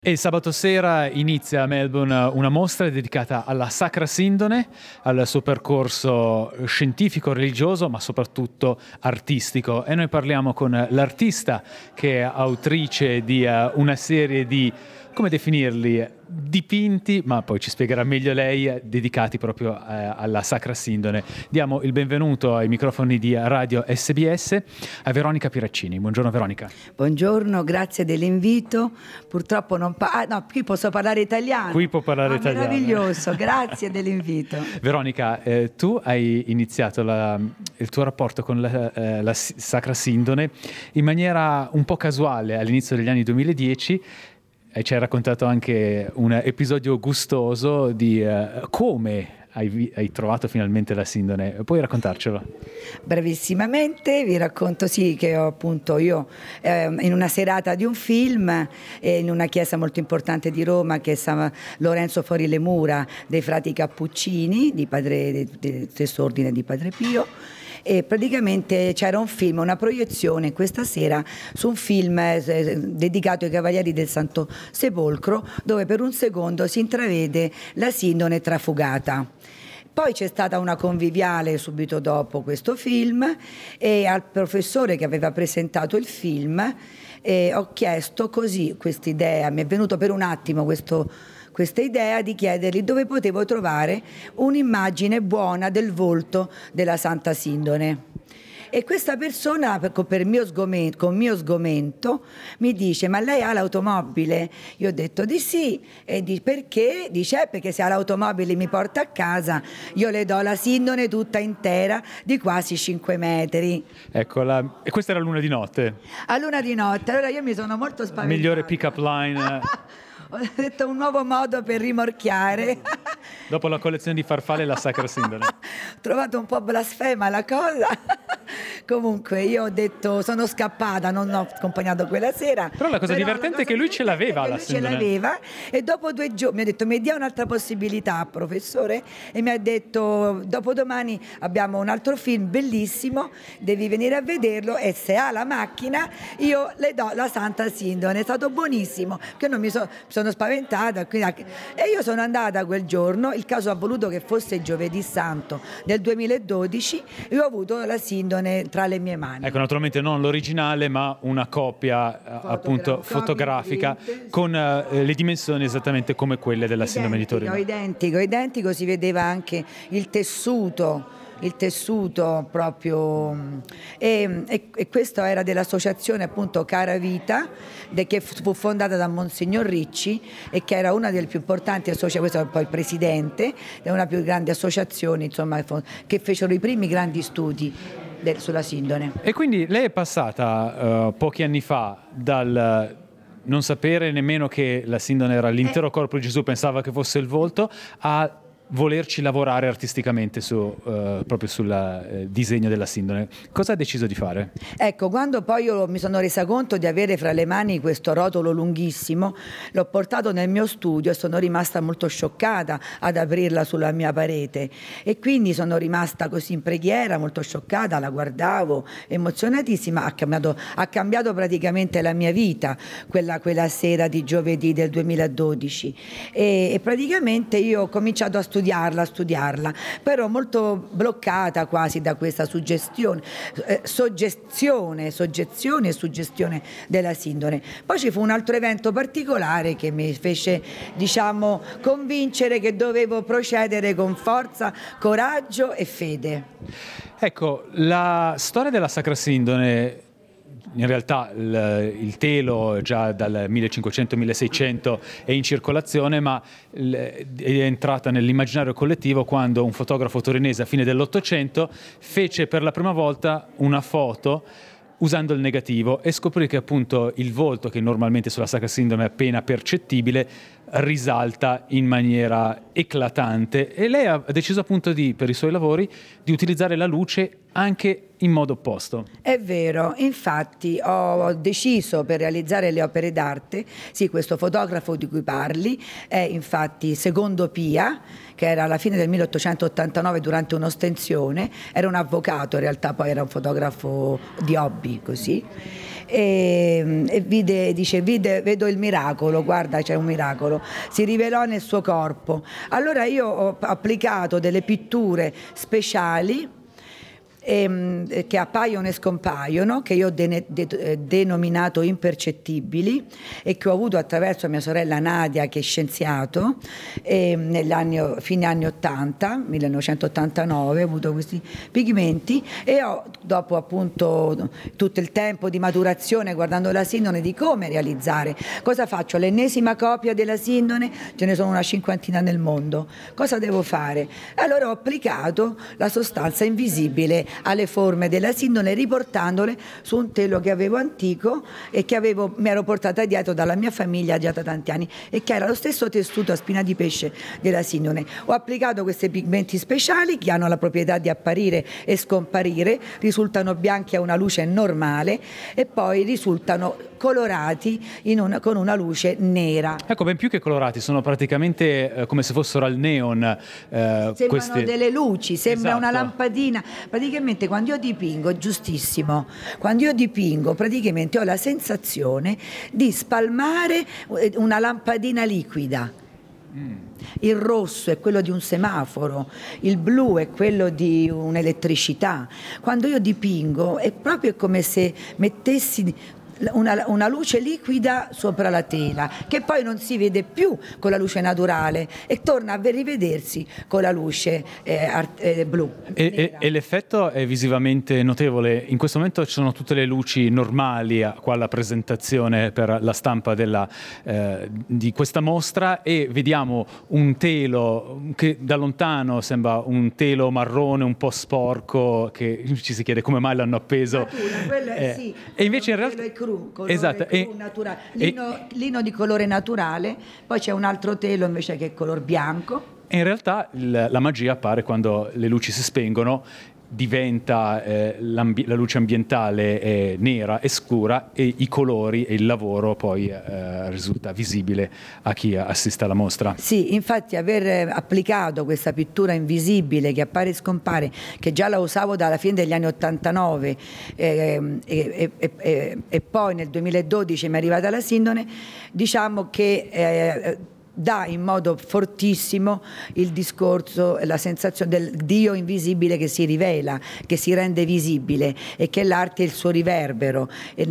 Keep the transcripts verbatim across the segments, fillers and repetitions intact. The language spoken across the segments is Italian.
E sabato sera inizia a Melbourne una mostra dedicata alla Sacra Sindone, al suo percorso scientifico, religioso, ma soprattutto artistico. E noi parliamo con l'artista che è autrice di uh, una serie di, come definirli, dipinti, ma poi ci spiegherà meglio lei, dedicati proprio eh, alla Sacra Sindone. Diamo il benvenuto ai microfoni di Radio S B S a Veronica Piraccini. Buongiorno Veronica. Buongiorno, grazie dell'invito. Purtroppo non pa- ah, no, qui posso parlare italiano. Qui può parlare ah, italiano. Meraviglioso, grazie dell'invito. Veronica, eh, tu hai iniziato la, il tuo rapporto con la, eh, la Sacra Sindone in maniera un po' casuale all'inizio degli anni duemiladieci. E ci hai raccontato anche un episodio gustoso di uh, come hai, hai trovato finalmente la Sindone. Puoi raccontarcelo? Bravissimamente vi racconto sì che ho, appunto io eh, in una serata di un film eh, in una chiesa molto importante di Roma che è San Lorenzo fuori le mura dei frati Cappuccini di padre del stesso ordine di Padre Pio. E praticamente c'era un film, una proiezione questa sera su un film eh, dedicato ai Cavalieri del Santo Sepolcro, dove per un secondo si intravede la Sindone trafugata. Poi c'è stata una conviviale subito dopo questo film e al professore che aveva presentato il film eh, ho chiesto così quest'idea, mi è venuto per un attimo questo questa idea di chiedergli dove potevo trovare un'immagine buona del volto della Santa Sindone. E questa persona, per mio sgomento, con mio sgomento, mi dice: ma lei ha l'automobile? Io ho detto di sì. E di perché? Dice: eh, perché se ha l'automobile mi porta a casa, io le do la Sindone tutta intera di quasi cinque metri. Eccola. E questa era Luna di notte? A Luna di notte. Allora io mi sono molto spaventata. Migliore pick-up line. Ho detto un nuovo modo per rimorchiare. Dopo la collezione di farfalle e la Sacra Sindone. Ho trovato un po' blasfema la cosa. Comunque io ho detto, sono scappata, non ho accompagnato quella sera. Però la cosa Però divertente la cosa è che lui ce l'aveva la lui Sindone. ce l'aveva e dopo due giorni mi ha detto: mi dia un'altra possibilità, professore, e mi ha detto: dopodomani abbiamo un altro film bellissimo, devi venire a vederlo e se ha la macchina io le do la Santa Sindone. È stato buonissimo, che non mi so, sono spaventata quindi, e io sono andata quel giorno. Il caso ha voluto che fosse giovedì santo del duemiladodici e ho avuto la Sindone tra le mie mani. Ecco, naturalmente non l'originale, ma una copia Fotogra- appunto fotografica print, con uh, le dimensioni esattamente come quelle della Sindone di Torino. Identico, identico, si vedeva anche il tessuto. il tessuto proprio e, e, e questo era dell'associazione appunto Cara Vita de, che fu fondata da Monsignor Ricci e che era una delle più importanti associazioni, questo è poi il presidente di una più grandi associazioni, insomma, che fecero i primi grandi studi del, sulla Sindone. E quindi lei è passata uh, pochi anni fa dal non sapere nemmeno che la Sindone era l'intero corpo di Gesù, pensava che fosse il volto, a volerci lavorare artisticamente su, uh, proprio sul uh, disegno della Sindone. Cosa ha deciso di fare? Ecco, quando poi io mi sono resa conto di avere fra le mani questo rotolo lunghissimo, l'ho portato nel mio studio e sono rimasta molto scioccata ad aprirla sulla mia parete e quindi sono rimasta così in preghiera, molto scioccata, la guardavo, emozionatissima. Ha cambiato, ha cambiato praticamente la mia vita quella, quella sera di giovedì del duemiladodici e, e praticamente io ho cominciato a studiare studiarla, studiarla, però molto bloccata quasi da questa suggestione, eh, soggezione, soggezione e suggestione della Sindone. Poi ci fu un altro evento particolare che mi fece, diciamo, convincere che dovevo procedere con forza, coraggio e fede. Ecco, la storia della Sacra Sindone, in realtà il, il telo già dal millecinquecento milleseicento è in circolazione, ma l, è entrata nell'immaginario collettivo quando un fotografo torinese a fine dell'Ottocento fece per la prima volta una foto usando il negativo e scoprì che appunto il volto, che normalmente sulla Sacra Sindone è appena percettibile, risalta in maniera eclatante, e lei ha deciso appunto di, per i suoi lavori, di utilizzare la luce anche in modo opposto. È vero, infatti ho deciso, per realizzare le opere d'arte, sì, questo fotografo di cui parli è infatti Secondo Pia, che era alla fine del milleottocentottantanove durante un'ostensione, era un avvocato, in realtà poi era un fotografo di hobby, così. E, e vide, dice, vide, vedo il miracolo, guarda, c'è un miracolo, si rivelò nel suo corpo. Allora io ho applicato delle pitture speciali Ehm, che appaiono e scompaiono, che io ho de- de- denominato impercettibili e che ho avuto attraverso mia sorella Nadia, che è scienziato, e negli anni, fine anni ottanta, millenovecentottantanove, ho avuto questi pigmenti e ho, dopo appunto tutto il tempo di maturazione, guardando la Sindone, di come realizzare. Cosa faccio? L'ennesima copia della Sindone, ce ne sono una cinquantina nel mondo. Cosa devo fare? Allora ho applicato la sostanza invisibile alle forme della Sindone, riportandole su un telo che avevo antico e che avevo, mi ero portata dietro dalla mia famiglia già da tanti anni, e che era lo stesso tessuto a spina di pesce della Sindone. Ho applicato questi pigmenti speciali che hanno la proprietà di apparire e scomparire, risultano bianchi a una luce normale e poi risultano colorati in una, con una luce nera. Ecco, ben più che colorati, sono praticamente eh, come se fossero al neon. Eh, Sembrano questi... delle luci, sembra esatto. Una lampadina. Praticamente quando io dipingo, giustissimo, quando io dipingo praticamente ho la sensazione di spalmare una lampadina liquida. Mm. Il rosso è quello di un semaforo, il blu è quello di un'elettricità. Quando io dipingo è proprio come se mettessi Una, una luce liquida sopra la tela, che poi non si vede più con la luce naturale e torna a rivedersi con la luce eh, art, eh, blu. E, e, e l'effetto è visivamente notevole. In questo momento ci sono tutte le luci normali qua alla presentazione per la stampa della, eh, di questa mostra, e vediamo un telo che da lontano sembra un telo marrone un po' sporco, che ci si chiede come mai l'hanno appeso. Natura, quello è, eh, sì, e invece in realtà è cru, colore esatto, cru, e, naturale. Lino, e, lino di colore naturale, poi c'è un altro telo invece che è color bianco. E in realtà il, la magia appare quando le luci si spengono, diventa eh, la luce ambientale è nera e scura, e i colori e il lavoro poi eh, risulta visibile a chi assiste alla mostra. Sì, infatti aver applicato questa pittura invisibile che appare e scompare, che già la usavo dalla fine degli anni ottantanove eh, e, e, e, e poi nel duemiladodici mi è arrivata la Sindone, diciamo che eh, dà in modo fortissimo il discorso, la sensazione del Dio invisibile che si rivela, che si rende visibile, e che l'arte è il suo riverbero, e,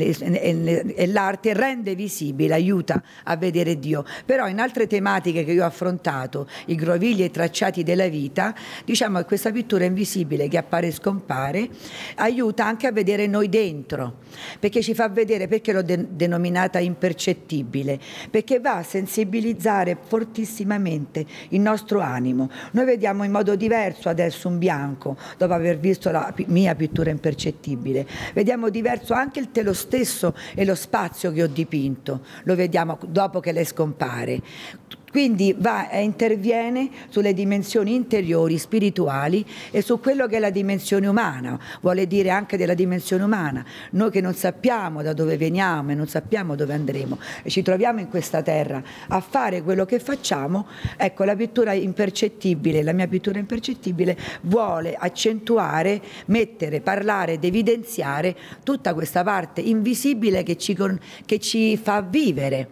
e, e l'arte rende visibile, aiuta a vedere Dio. Però in altre tematiche che io ho affrontato, i grovigli e i tracciati della vita, diciamo che questa pittura invisibile che appare e scompare aiuta anche a vedere noi dentro, perché ci fa vedere, perché l'ho de- denominata impercettibile, perché va a sensibilizzare fortissimamente il nostro animo. Noi vediamo in modo diverso adesso un bianco, dopo aver visto la mia pittura impercettibile. Vediamo diverso anche il telo stesso e lo spazio che ho dipinto, lo vediamo dopo che lei scompare. Quindi va e interviene sulle dimensioni interiori, spirituali, e su quello che è la dimensione umana, vuole dire anche della dimensione umana. Noi che non sappiamo da dove veniamo e non sappiamo dove andremo e ci troviamo in questa terra a fare quello che facciamo, ecco, la pittura impercettibile, la mia pittura impercettibile vuole accentuare, mettere, parlare ed evidenziare tutta questa parte invisibile che ci, che ci fa vivere.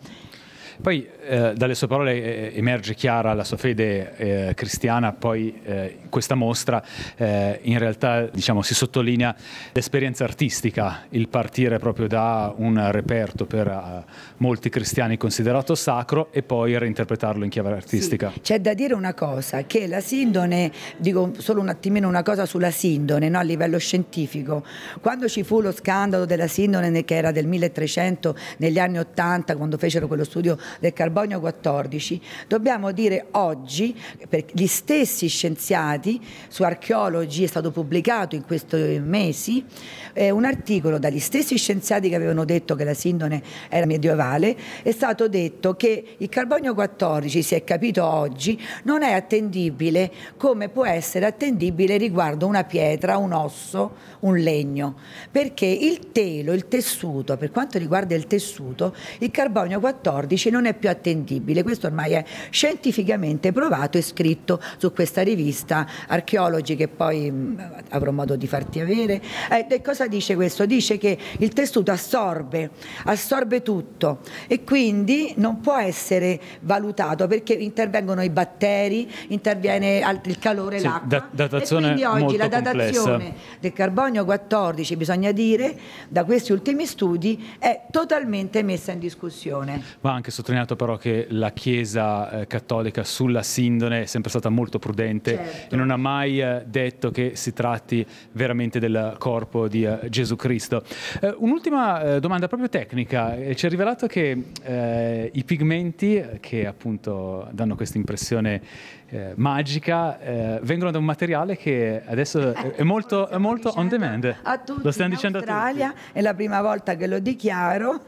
Poi eh, dalle sue parole eh, emerge chiara la sua fede eh, cristiana, poi eh, questa mostra eh, in realtà, diciamo, si sottolinea l'esperienza artistica, il partire proprio da un reperto per uh, molti cristiani considerato sacro e poi reinterpretarlo in chiave artistica. Sì, c'è da dire una cosa, che la Sindone, dico solo un attimino una cosa sulla Sindone, no, a livello scientifico. Quando ci fu lo scandalo della Sindone, che era del milletrecento, negli anni ottanta, quando fecero quello studio del carbonio quattordici, dobbiamo dire oggi, per gli stessi scienziati, su Archeology, è stato pubblicato in questi mesi, eh, un articolo dagli stessi scienziati che avevano detto che la Sindone era medievale, è stato detto che il carbonio quattordici, si è capito oggi, non è attendibile come può essere attendibile riguardo una pietra, un osso, un legno, perché il telo, il tessuto, per quanto riguarda il tessuto, il carbonio quattordici non è più attendibile. Questo ormai è scientificamente provato e scritto su questa rivista Archeology, che poi mh, avrò modo di farti avere. Eh, e cosa dice questo? Dice che il tessuto assorbe, assorbe tutto e quindi non può essere valutato perché intervengono i batteri, interviene il calore, sì, l'acqua, da- datazione e quindi oggi molto la datazione complessa del carbonio quattordici, bisogna dire, da questi ultimi studi è totalmente messa in discussione. Va anche sottolineato però che la Chiesa eh, cattolica sulla Sindone è sempre stata molto prudente, certo, e non ha mai eh, detto che si tratti veramente del corpo di eh, Gesù Cristo. Eh, un'ultima eh, domanda proprio tecnica. Eh, ci è rivelato che eh, i pigmenti che appunto danno questa impressione eh, magica eh, vengono da un materiale che adesso è, è molto, è molto on demand. A tutti, lo stiamo in dicendo Australia, a tutti. è la prima volta che lo dichiaro,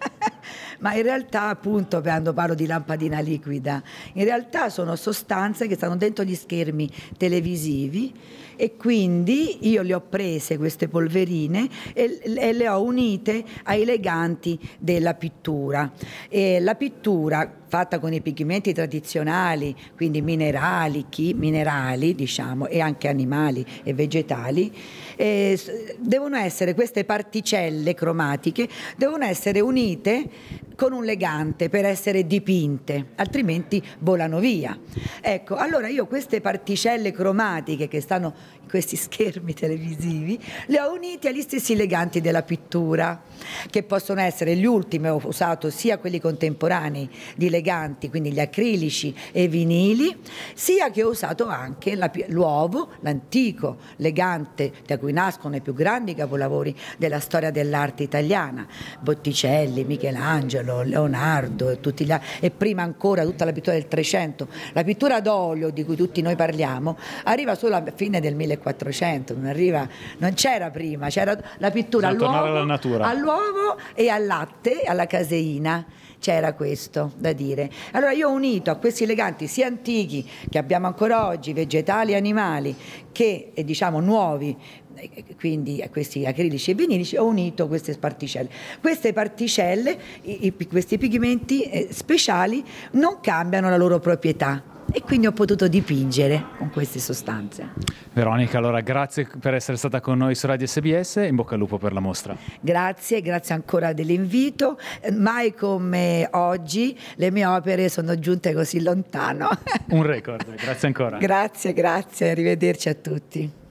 ma in realtà, appunto, quando parlo di lampadina liquida, in realtà sono sostanze che stanno dentro gli schermi televisivi, e quindi io le ho prese queste polverine e, e le ho unite ai leganti della pittura. E la pittura fatta con i pigmenti tradizionali, quindi minerali, chi, minerali diciamo, e anche animali e vegetali, eh, devono essere, queste particelle cromatiche devono essere unite con un legante per essere dipinte, altrimenti volano via. Ecco, allora io queste particelle cromatiche che stanno in questi schermi televisivi le ho unite agli stessi leganti della pittura, che possono essere gli ultimi, ho usato sia quelli contemporanei di leganti, quindi gli acrilici e i vinili, sia che ho usato anche la, l'uovo, l'antico legante da cui nascono i più grandi capolavori della storia dell'arte italiana, Botticelli, Michelangelo, Leonardo e, tutti gli, e prima ancora tutta la pittura del Trecento. La pittura d'olio di cui tutti noi parliamo arriva solo a fine del millequattrocento, non arriva, non c'era prima, c'era la pittura all'uovo, all'uovo e al latte, alla caseina. C'era questo da dire. Allora io ho unito a questi leganti sia antichi che abbiamo ancora oggi, vegetali e animali, che eh, diciamo nuovi, quindi a questi acrilici e vinilici, ho unito queste particelle. Queste particelle, i, i, questi pigmenti eh, speciali non cambiano la loro proprietà, e quindi ho potuto dipingere con queste sostanze. Veronica, allora grazie per essere stata con noi su Radio S B S e in bocca al lupo per la mostra. Grazie, grazie ancora dell'invito. Mai come oggi le mie opere sono giunte così lontano. Un record, grazie ancora. Grazie, grazie, arrivederci a tutti.